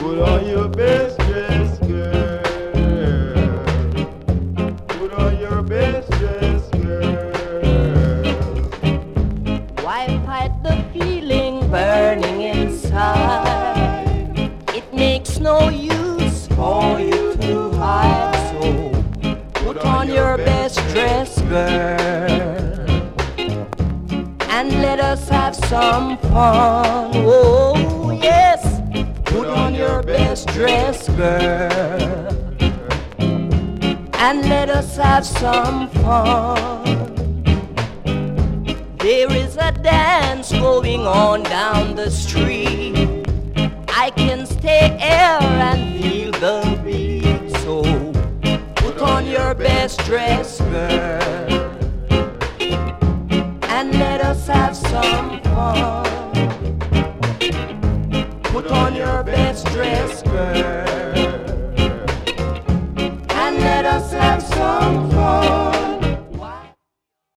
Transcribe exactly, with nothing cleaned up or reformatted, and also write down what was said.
Put on your best dress, girl. Put on your best dress, girl. Why fight the feeling burning inside? It makes no use for you to hide. So put on your best dress, girl, and let us have some fun. Oh yes, put on your best dress, girl, and let us have some fun. There is a dance going on down the street. I can stay here and feel the beat. So put on your best dress, girl, and let us have some fun. Put on your best dress, girl,